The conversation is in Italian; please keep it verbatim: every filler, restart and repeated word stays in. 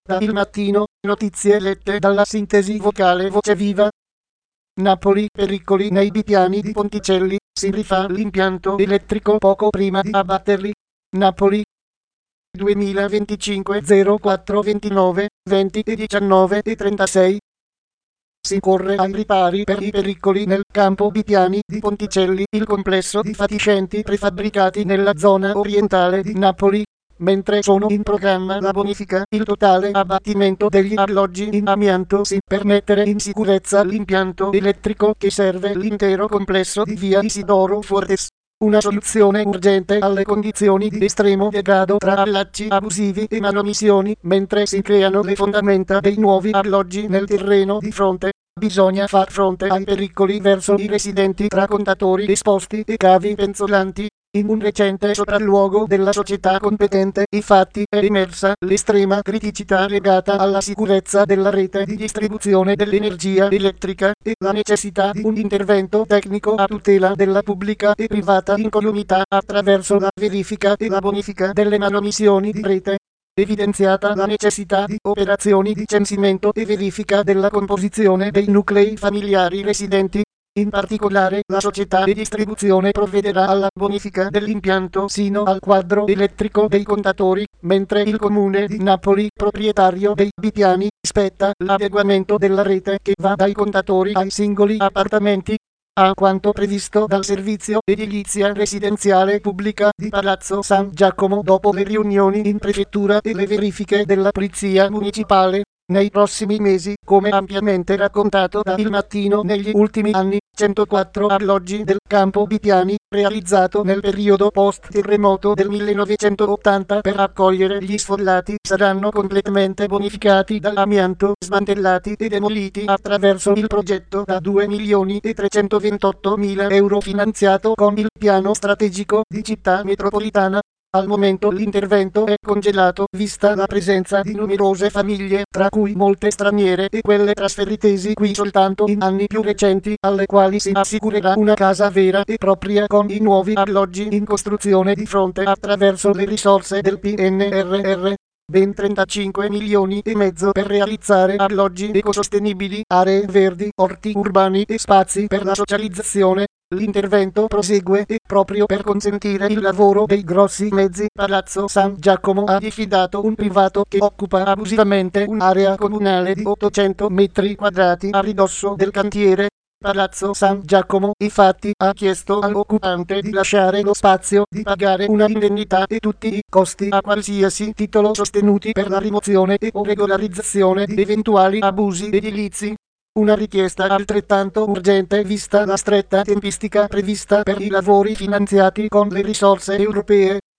Da Il Mattino, notizie lette dalla sintesi vocale Voce Viva. Napoli, pericoli nei bipiani di Ponticelli, si rifà l'impianto elettrico poco prima di abbatterli. Napoli, duemilaventicinque zero quattro ventinove venti e diciannove e trentasei. Si corre ai ripari per i pericoli nel campo bipiani di Ponticelli, il complesso di fatiscenti prefabbricati nella zona orientale di Napoli. Mentre sono in programma la bonifica, il totale abbattimento degli alloggi in amianto si per mettere in sicurezza l'impianto elettrico che serve l'intero complesso di via Isidoro Fuertes. Una soluzione urgente alle condizioni di estremo degrado tra allacci abusivi e manomissioni, mentre si creano le fondamenta dei nuovi alloggi nel terreno di fronte. Bisogna far fronte ai pericoli verso i residenti tra contatori esposti e cavi penzolanti. In un recente sopralluogo della società competente, infatti, è emersa l'estrema criticità legata alla sicurezza della rete di distribuzione dell'energia elettrica e la necessità di un intervento tecnico a tutela della pubblica e privata incolumità attraverso la verifica e la bonifica delle manomissioni di rete. Evidenziata la necessità di operazioni di censimento e verifica della composizione dei nuclei familiari residenti. In particolare, la società di distribuzione provvederà alla bonifica dell'impianto sino al quadro elettrico dei contatori, mentre il comune di Napoli, proprietario dei bipiani, spetta l'adeguamento della rete che va dai contatori ai singoli appartamenti, a quanto previsto dal Servizio Edilizia Residenziale Pubblica di Palazzo San Giacomo dopo le riunioni in prefettura e le verifiche della Polizia Municipale. Nei prossimi mesi, come ampiamente raccontato da Il Mattino negli ultimi anni, centoquattro alloggi del campo bipiani, realizzato nel periodo post-terremoto del millenovecentottanta per accogliere gli sfollati, saranno completamente bonificati dall'amianto, smantellati e demoliti attraverso il progetto da due milioni e trecentoventottomila euro finanziato con il piano strategico di città metropolitana. Al momento l'intervento è congelato, vista la presenza di numerose famiglie, tra cui molte straniere e quelle trasferitesi qui soltanto in anni più recenti, alle quali si assicurerà una casa vera e propria con i nuovi alloggi in costruzione di fronte attraverso le risorse del P N R R. Ben trentacinque milioni e mezzo per realizzare alloggi ecosostenibili, aree verdi, orti urbani e spazi per la socializzazione. L'intervento prosegue e, proprio per consentire il lavoro dei grossi mezzi, Palazzo San Giacomo ha diffidato un privato che occupa abusivamente un'area comunale di ottocento metri quadrati a ridosso del cantiere. Palazzo San Giacomo, infatti, ha chiesto all'occupante di lasciare lo spazio, di pagare una indennità e tutti i costi a qualsiasi titolo sostenuti per la rimozione e o regolarizzazione di eventuali abusi edilizi. Una richiesta altrettanto urgente vista la stretta tempistica prevista per i lavori finanziati con le risorse europee.